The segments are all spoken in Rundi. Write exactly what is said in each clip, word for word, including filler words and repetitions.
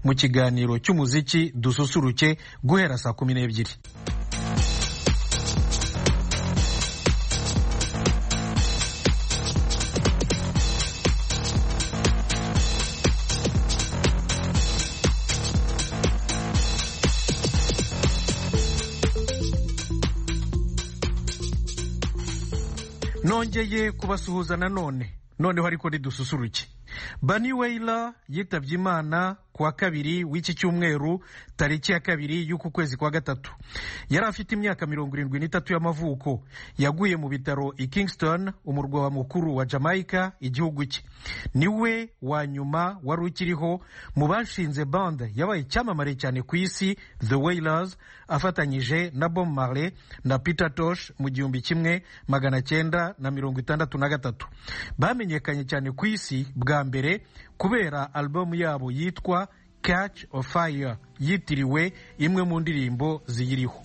mu kiganiro cy'umuziki dususuruke guhera saa kumi n'ebyiri. Nongeye kubasuhuza nanone noneho ariko ridususuruke. Bunny Wailer yitabye Imana kuwa kabiri w'iki cyumweru tariki ya kabiri y'uku kwezi kwa gatatu. Yari afite imyaka mirongo irindwi n'itatu y'amavuko. Yaguye mu bitaro i Kingston, umurwa wa mukuru wa Jamaica, igihugu cye. Niwe wa nyuma wari ukiriho mu bashinze band yabaye icyamamare cyane ku isi The Wailers, afatanyije na Bob Marley na Peter Tosh mu gihumbi kimwe magana cyenda na mirongo itandatu na gatatu. Bamenyekanye cyane ku isi bwa mbere kubera album yabo yitwa Catch a Fire, yitiriwe imwe mu ndirimbo ziyiriho.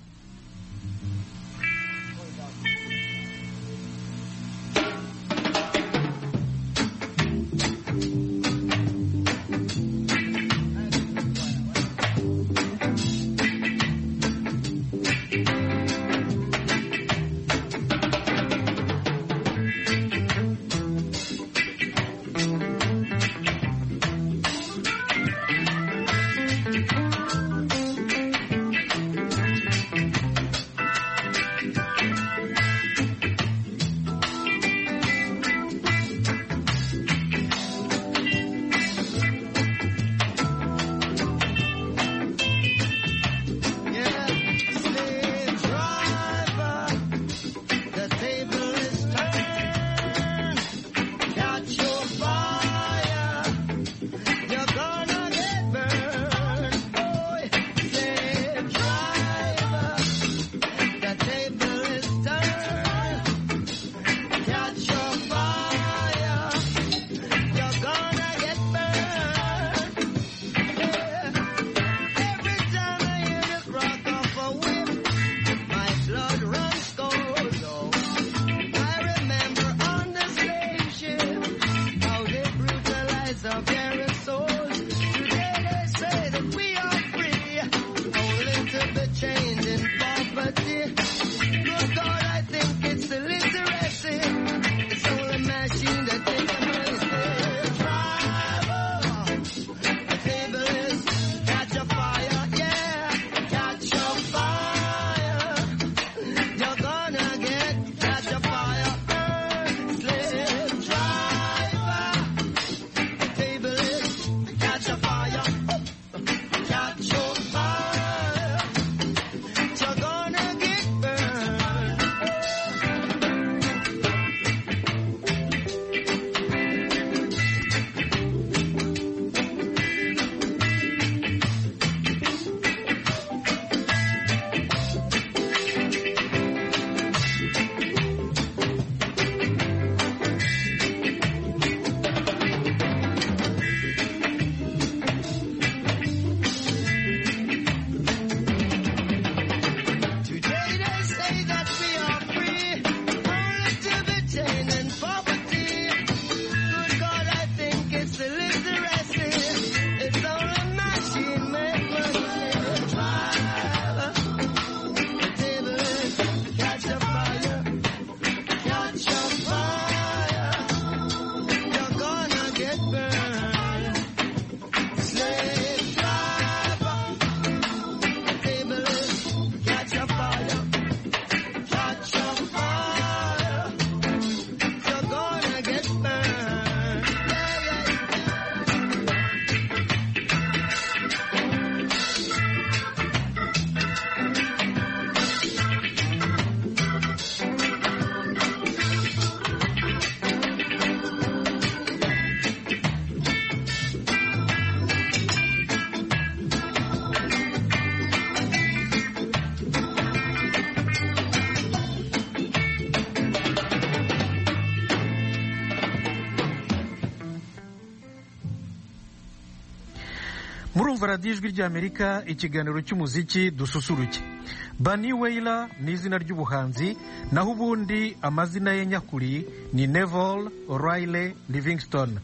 Murumva radiyo ijwi ry'Amerika, ikiganiro cy'umuziki dususuruke. Bunny Wailer ni izina ry'ubuhanzi, naho ubundi amazina ye nyakuri ni Neville O'Reilly Livingston.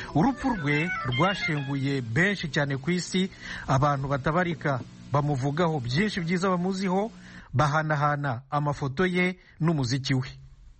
urupfu rwe rwashenguye benshi cyane ku isi. Abantu batabarika bamuvugaho byinshi byiza bamuziho, bahanahana amafoto ye n'umuziki we.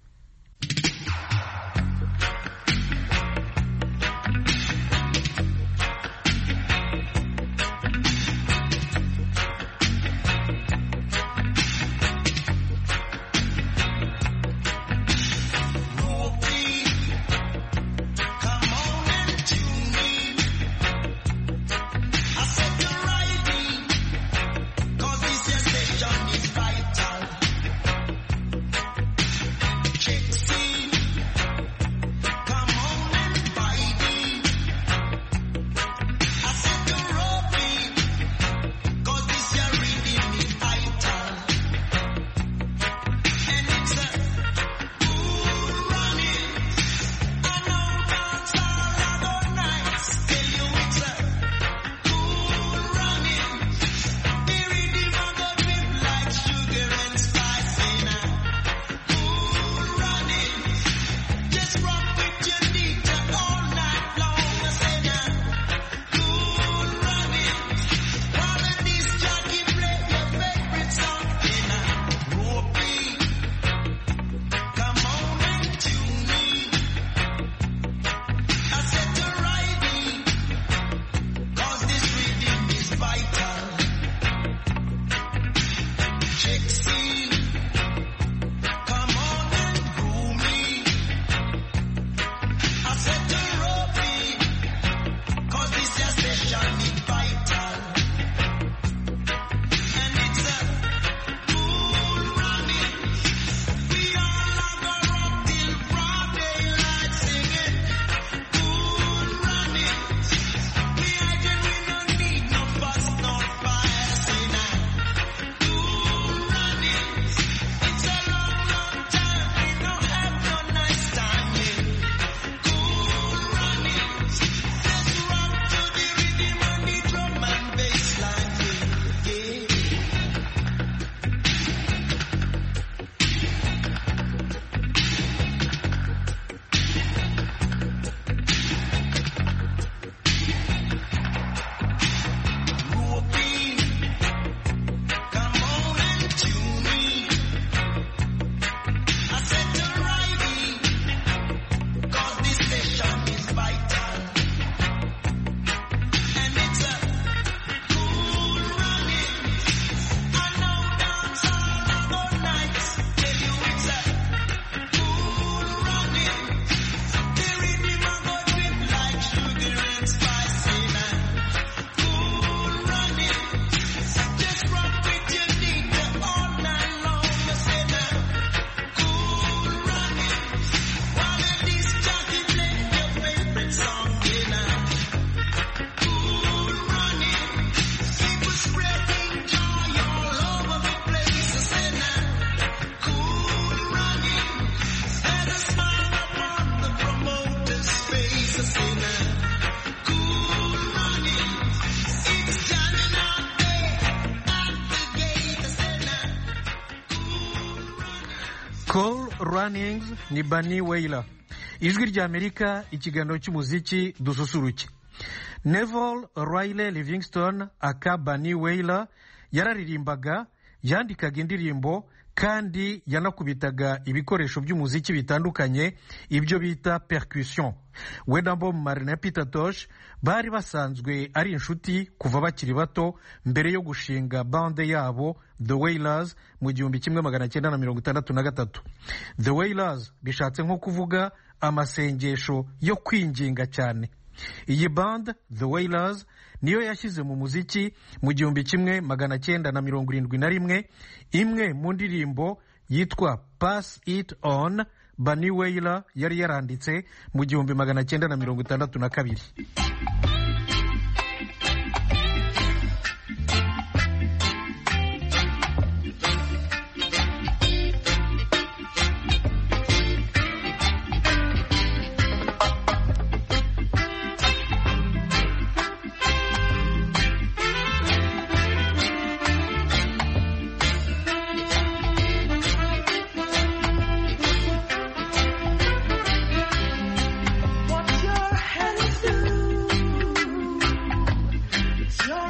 Cool Runnings ni Bunny Wailer. Ijwi rya Amerika, ikiganiro cy'umuziki dususuruke. Neville Riley Livingston aka Bunny Wailer yararirimbaga, yandikaga indirimbo kandi yanakubitaga ibikoresho by'umuziki bitandukanye, ibyo bita percussion. We na Bob Marley na Peter Tosh bari basanzwe ari inshuti kuva bakiri bato mbere yo gushinga bande yabo The Wailers mu gihumbi kimwe magana cyenda na mirongo itandatu na gatatu. The Wailers bishatse nko kuvuga amasengesho yo kwinginga cyane. Iyi band The Wailers niyo yashyize mu muziki mu gihumbi kimwe magana cyenda na mirongo irindwi na rimwe imwe mu ndirimbo yitwa Pass It On Bunny Wailer yari yaranditse mu gihumbi magana cyenda na mirongo itandatu na kabiri. What your hands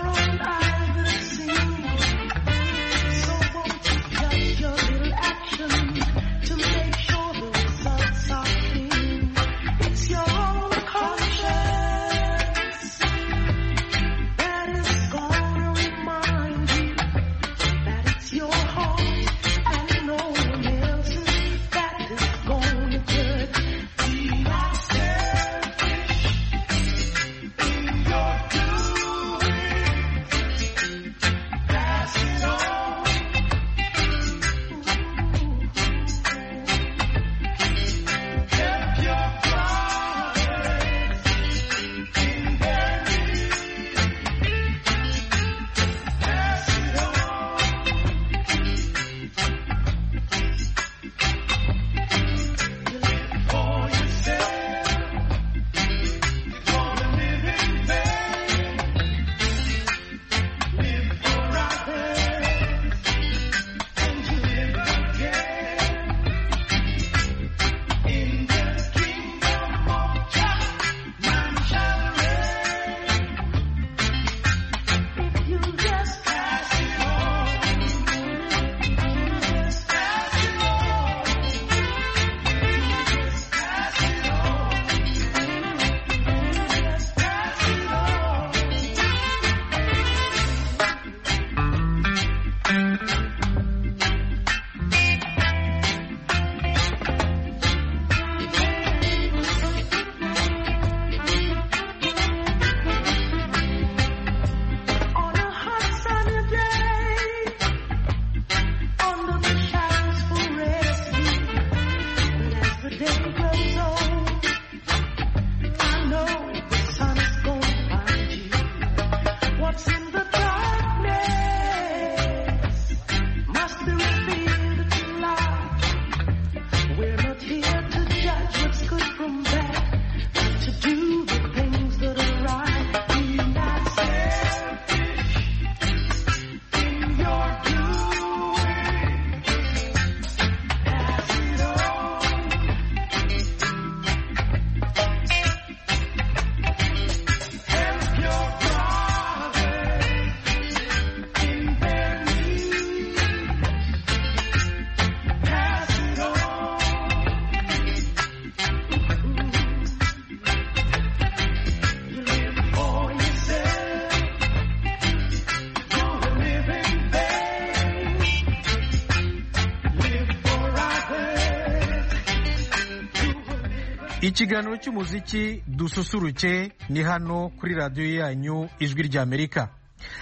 ikiganiro cy'umuziki dususuruke ni hano kuri radiyo yanyu ijwi ry'Amerika.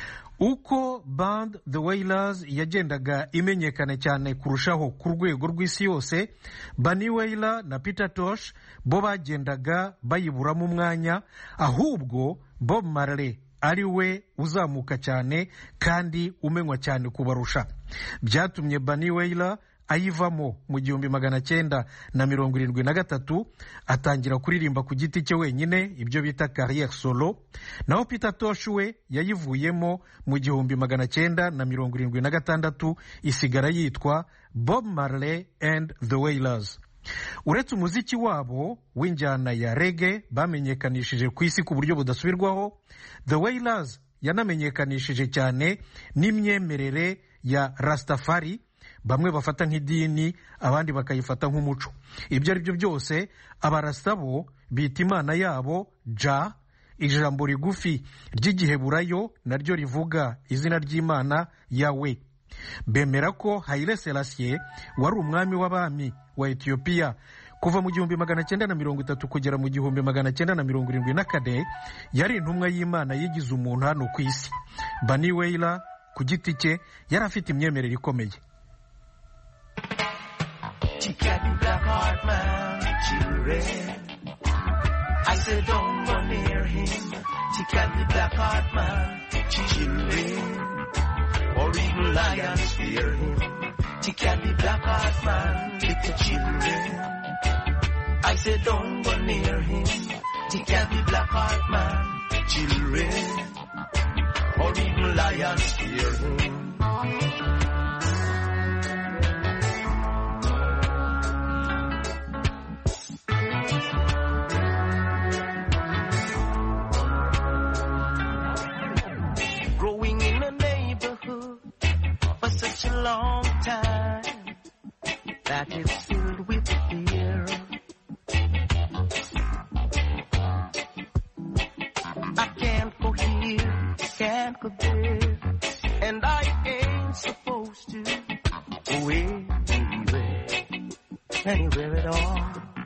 Uko band The Wailers yagendaga imenyekana cyane kurushaho ku rwego rw'isi yose, Bunny Wailer na Peter Tosh bo bagendaga bayiburamo umwanya, ahubwo Bob Marley ari we uzamuka cyane kandi umenywa cyane kubarusha. Byatumye Bunny Wailer ayivamo mu gihumbi magana cyenda na mirongo irindwi na gatatu, atangira kuririmba ku giti cye wenyine, ibyo bita carrière solo. Naho Peter Tosh we yayivuyemo mu gihumbi magana cyenda na mirongo irindwi na gatandatu, isigara yitwa Bob Marley and the Wailers. Uretse umuziki wabo w'injyana ya reggae bamenyekanishije ku isi ku buryo budasubirwaho, The Wailers yanamenyekanishije cyane n'imyemerere ya Rastafari, bamwe bafata nk'idini, abandi bakayifata nk'umuco. Ibyo ari byo byose, abarasta bo bita imana yabo Ja, ijambo rigufi ry'igiheburayo naryo rivuga izina ry'Imana Yawe. Bemera ko Haile Selassie wari umwami w'abami wa Ethiopia kuva mu gihumbi magana cyenda na mirongo itatu kugera mu gihumbi magana cyenda na mirongo irindwi na kane, yari intumwa y'Imana yigize umuntu hano ku isi. Bunny Wailer ku giti cye yari afite imyemerere ikomeye. She can't be black heart man, children. I said don't go near him. She can't be black heart man, children. Or even lions fear him. She can't be black heart man, little children. I said don't go near him. She can't be black heart man, children. Or even lions fear him. growing in a neighborhood for such a long time that it's filled with fear. I can't go here, can't go there, and I ain't supposed to go anywhere, anywhere at all.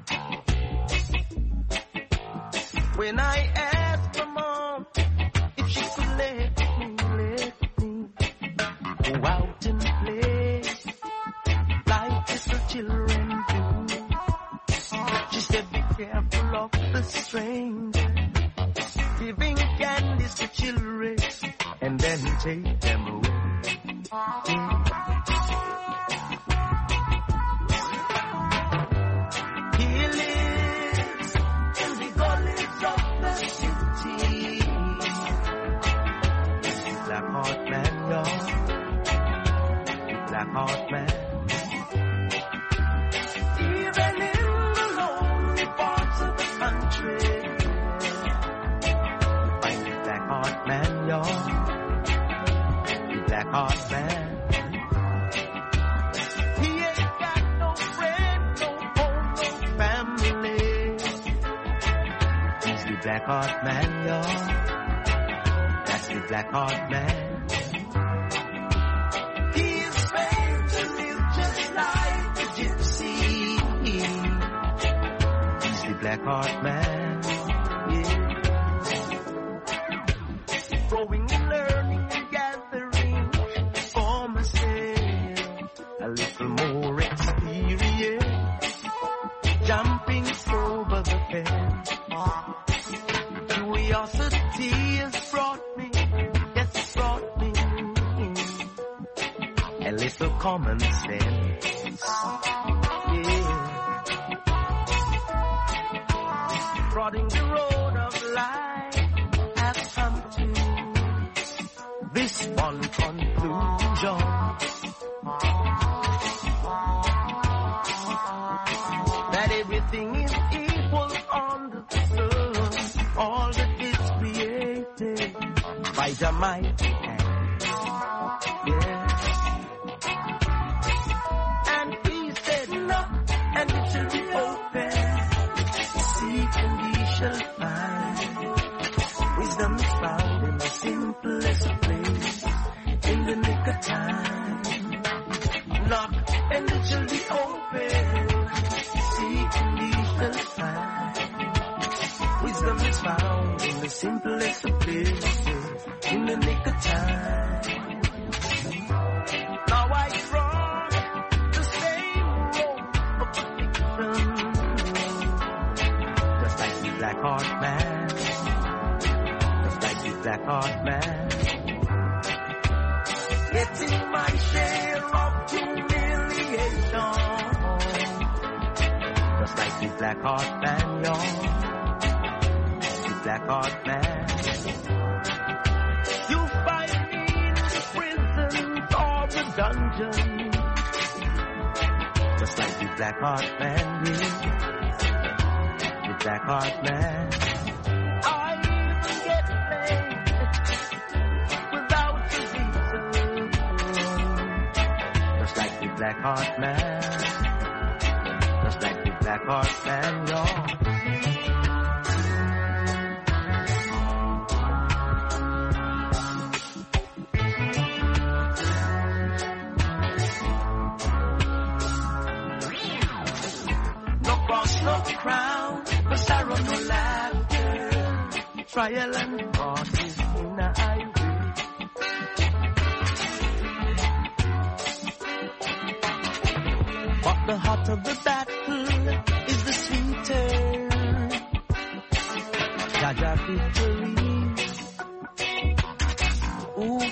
When I asked my mom if she could let me, let me go out and play like little children do, she said, be careful of the stranger, giving candies to children and then take them away. He lives in the gullies of the city. The black heart man, y'all. The black heart man. Even in the lonely parts of the country, heart man, y'all, the black heart man. He ain't got no friend, no home, no family. He's the black heart man, y'all. That's the black heart man. He's made to live just like a gypsy. He's the black heart man, yeah. Growing and learning and gathering for myself a little more experience, jumping over the fence. Curiosity has brought me, yes, it's brought me a little common sense, yeah. Prodding the road of life, I've come to this one conclusion, that everything is equal under the sun, all that is created by the mighty hand, yeah. And he said knock and it shall be open, seek and ye shall find, wisdom is found in the simplest place, in the nick of time. Knock and it shall be open, seek and ye shall find, wisdom is found in the simplest of places, in the nick of time. Now I trod the same road of addiction, just like the black heart man, just like the black heart man, getting my share of humiliation, just like the black heart man, y'all, the black heart man. You find me in the prisons or the dungeons, just like the black heart man, yeah, the black heart man. I even get paid without a reason, just like the black heart man, just like the black heart man, y'all. No crown, no sorrow, no laughter, trial and crosses in the highway. But the hotter the battle is the sweeter Jaja victory. Ooh,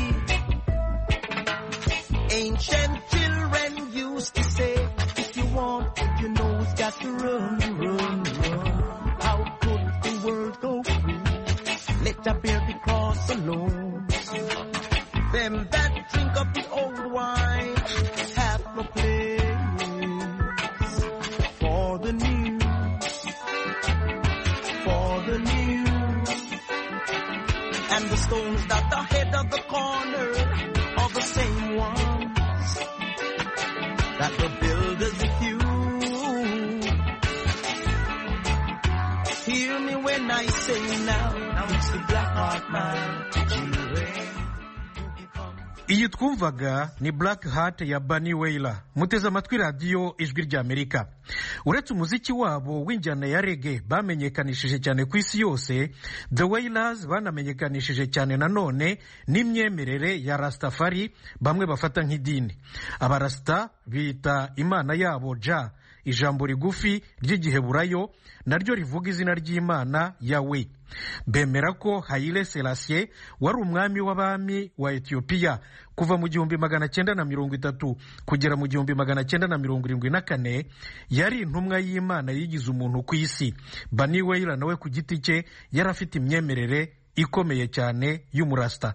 ancient children used to say, if you want what you know, it's got to run, run, run. How could the world go free? Let her bear the cross alone. Them that drink of the old wine have no place for the new, for the new. And the stones that the head of I say now, now it's the Black Heart Man, children. iyi twumvaga ni Black Heart ya Bunny Wailer. Muteze amatwi radiyo ijwi ry'Amerika. Uretse umuziki wabo w'injyana ya reggae bamenyekanishije cyane ku isi yose, The Wailers banamenyekanishije cyane nanone n'imyemerere ya Rastafari bamwe bafata nk'idini. Abarasta bita imana yabo Jah, ijambo rigufi ry'igiheburayo naryo rivuga izina ry'Imana Yahweh. Bemera ko Haile Selassie wari umwami w'abami wa Ethiopia kuva mu gihumbi magana cyenda na mirongo itatu kugera mu gihumbi magana cyenda na mirongo irindwi na kane yari intumwa y'Imana yigize umuntu ku isi. Bunny Wailer nawe ku giti cye yari afite imyemerere ikomeye cyane y'umurasta.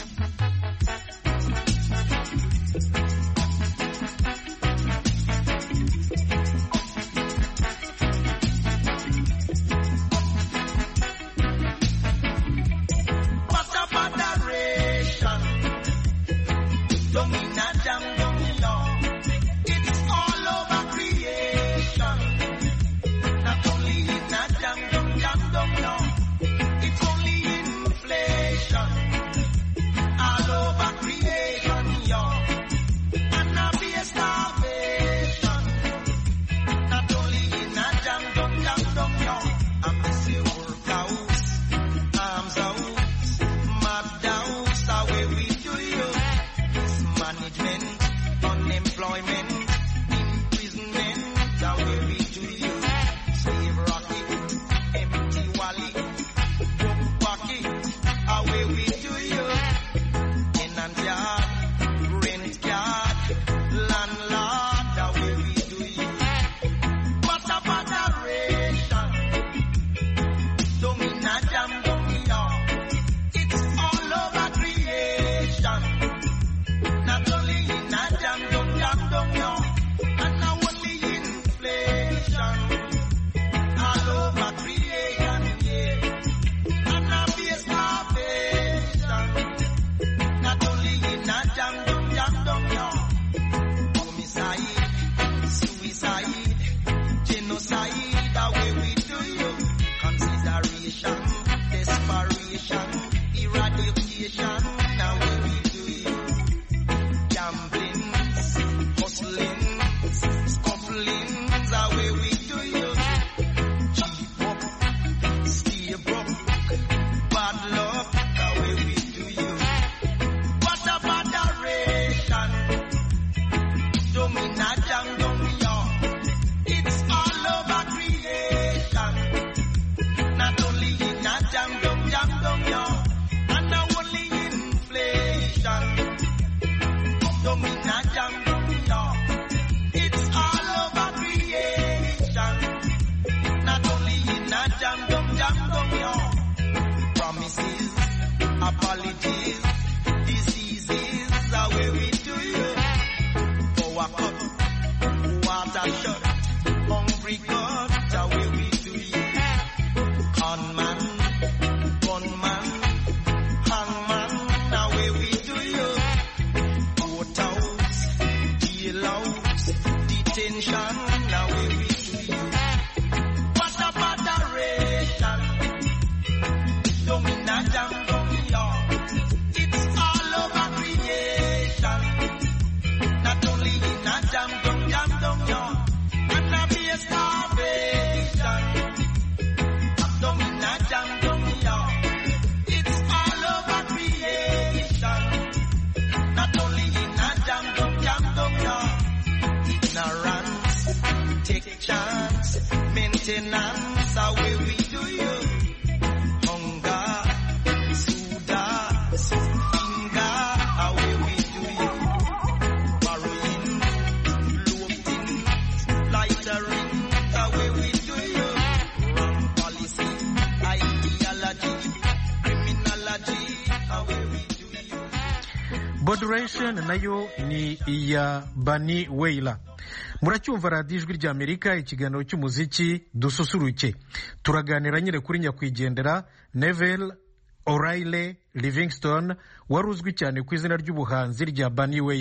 Boderation nayo ni iya Bunny Wailer. Muracyumva radiyo ijwi ry'Amerika, ikiganiro cy'umuziki dususuruke. Turaganira nyine kuri nyakwigendera Neville O'Reilly Livingstone wari uzwi cyane ku izina ry'ubuhanzi rya Bunny Wailer.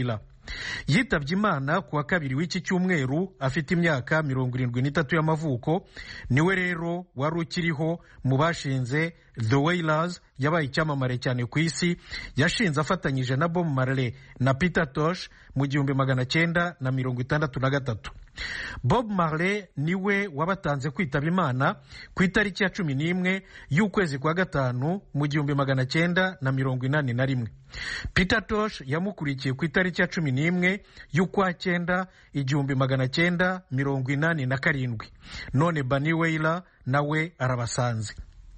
yitabye imana ku wa kabiri w'iki cyumweru afite imyaka mirongo irindwi n'itatu y'amavuko. niwe rero wari ukiriho mu bashinze The Wailers, yabaye icyamamare cyane ku isi. yashinze afatanyije na Bob Marley na Peter Tosh mu gihumbi magana cyenda na mirongo itandatu na gatatu. Bob Marley niwe wabatanze kwitaba imana ku itariki ya cumi n'imwe y'ukwezi kwa gatanu mu gihumbi magana cyenda na mirongo inani na rimwe. Peter Tosh yamukurikiye ku itariki ya cumi n'imwe y'ukwa cyenda igihumbi magana cyenda mirongo inani na karindwi. none Bunny Wailer nawe arabasanze.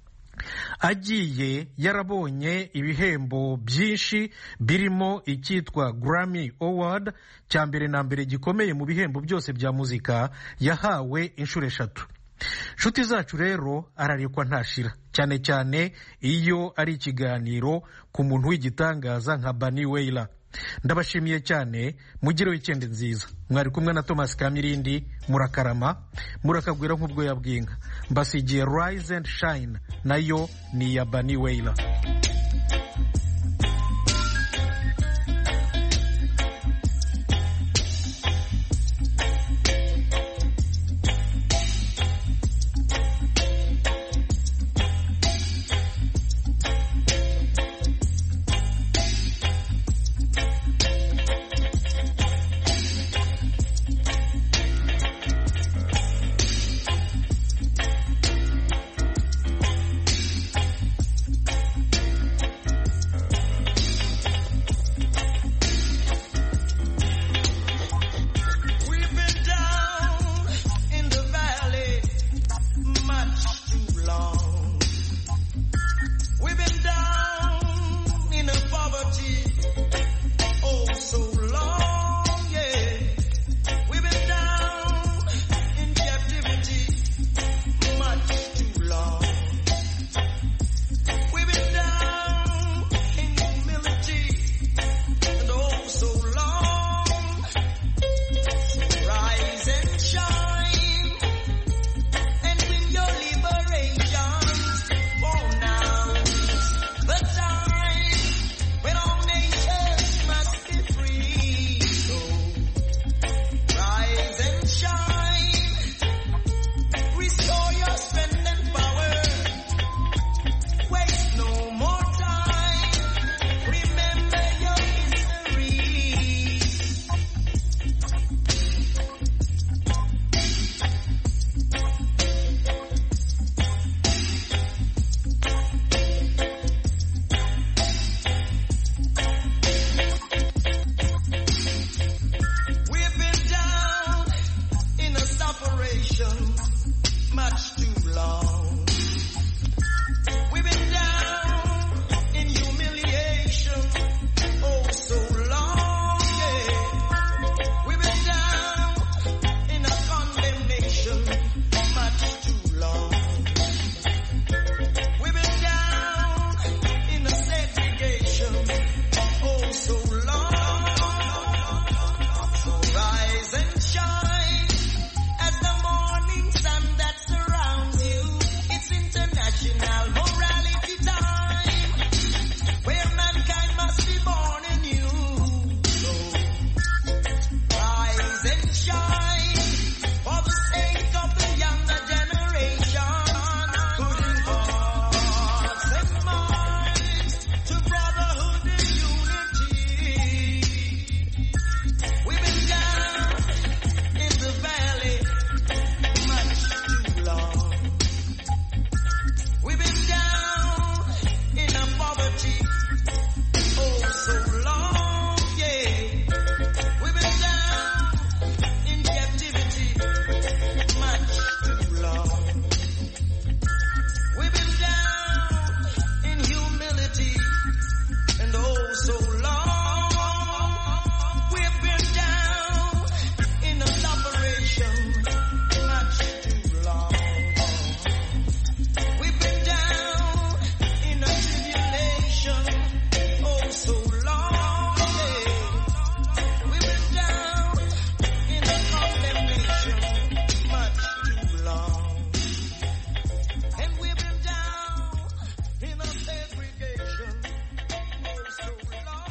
agiye yarabonye ibihembo byinshi birimo icyitwa Grammy Award, cya mbere na mbere gikomeye mu bihembo byose bya muzika, yahawe inshuro eshatu. nshuti zacu rero ararekwa ntashira, cyane cyane iyo ari ikiganiro ku muntu w'igitangaza nka Bunny Wailer. ndabashimiye cyane, mugire weekend nziza. mwari kumwe na Thomas Kamirindi. murakarama, murakagwira nk'ubwo yabwinga. mbasigiye Rise and Shine, nayo ni ya Bunny Wailer.